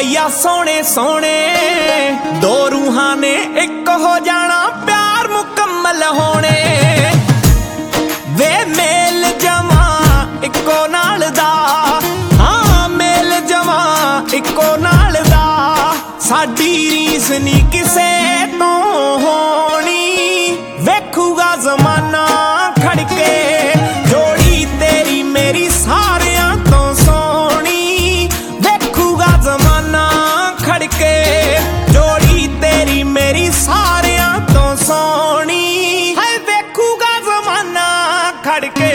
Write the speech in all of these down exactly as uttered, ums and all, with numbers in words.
जोड़िया सोने सोने दो रूहां ने एक हो जाना प्यार मुकम्मल होने वे मेल जमा इको नाल दा हाँ मेल जमा इको नाल दा साडी रीस नी किसे तो होनी वेखूगा जमाना खड़के जोड़ी तेरी मेरी सारियां तो सोनी वेखूगा जमाना खड़के जोड़ी तेरी मेरी सारियां तो सोनी है वेखूगा जमाना खड़के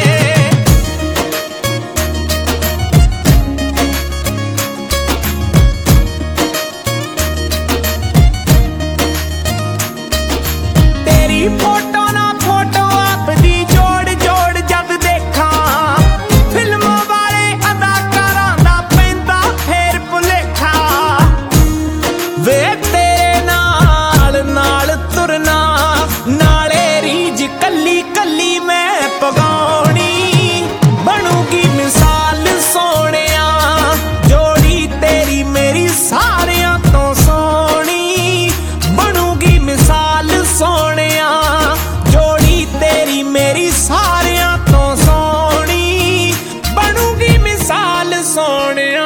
तेरी फोटो ना फोटो आपदी जोड़ जोड़ जब देखा फिल्म वाले अदाकारां दा पैंदा फेर भुलेखा वे तेरे नाल नाल तुरना नाले रीज कली कली मैं पगाउणी बनूगी मिसाल सोहणिया जोड़ी तेरी मेरी सारियां तो सोहणी बनूगी मिसाल सोहणिया जोड़ी तेरी मेरी सारियां तो सोहणी बनूगी मिसाल सोहणिया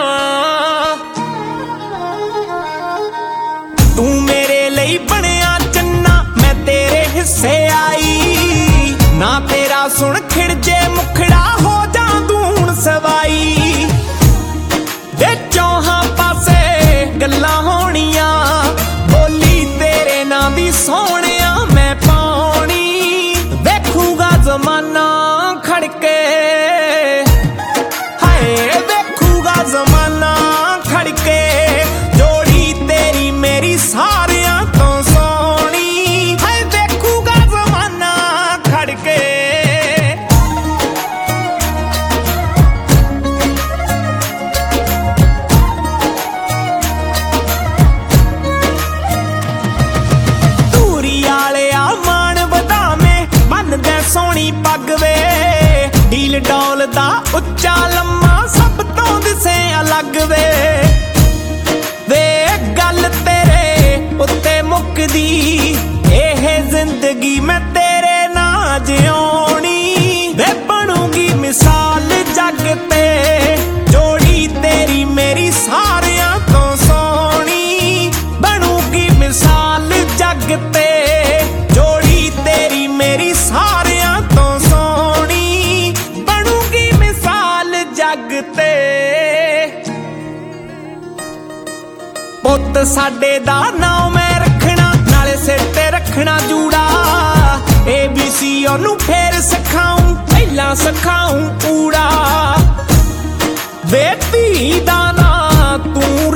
तू मेरे ਲਈ ਬਣਿਆ ਚੰਨਾ मैं तेरे हिस्से आई ना तेरा सुन खिड़ जे मुखड़ा हो जा दूण सवाई वे चौहां पासे गल्लां होणियां बोली तेरे नां दी सोहणिया मैं पाउणी वेखूगा जमाना खड़के हाय वेखूगा जमाना खड़के जोड़ी तेरी मेरी सारियां तो सोहणी हाय वेखूगा जमाना खड़के ਧੂਰੀ ਵਾਲਿਆ ਮਾਣ ਵਧਾਵੇਂ ਬੰਨਦੇ ਸੋਹਣੀ ਪੱਗ ਵੇ ਢੀਲ ਡੌਲ ਦਾ ਉੱਚਾ ਲੰਮਾ ਸਭ ਤੋਂ ਦਿਸੇ ਅਲੱਗ ਵੇ ਵੇ ਗੱਲ ਤੇਰੇ ਉੱਤੇ ਮੁੱਕਦੀ ਇਹ ਜ਼ਿੰਦਗੀ ਮੈਂ ਤੇਰੇ ਨਾਲ ਜਿਉਣੀ ਵੇ ਬਣੂਗੀ ਮਿਸਾਲ ਜੱਗ ਤੇ ਜੋੜੀ ਤੇਰੀ ਮੇਰੀ ਸਾਰਿਆਂ ਤੋਂ ਸੋਹਣੀ ਬਣੂਗੀ ਮਿਸਾਲ ਜੱਗ ਤੇ ਜੋੜੀ ਤੇਰੀ ਮੇਰੀ ਸਾਰਿਆਂ ਤੋਂ ਸੋਹਣੀ ਬਣੂਗੀ ਮਿਸਾਲ ਜੱਗ ਤੇ ਪੁੱਤ ਸਾਡੇ ਦਾ ਨਾਮ ਮੈਂ ਰੱਖਣਾ ਨਾਲੇ ਸਿਰ ਤੇ ਰੱਖਣਾ ਜੂੜਾ ਏ ਬੀ ਸੀ ਉਹਨੂੰ ਫੇਰ ਸਿਖਾਉਂ ਪਹਿਲਾਂ ਸਿਖਾਉਂ ਊੜਾ ਵੇ ਧੀ ਦਾ ਨਾਂ ਤੂੰ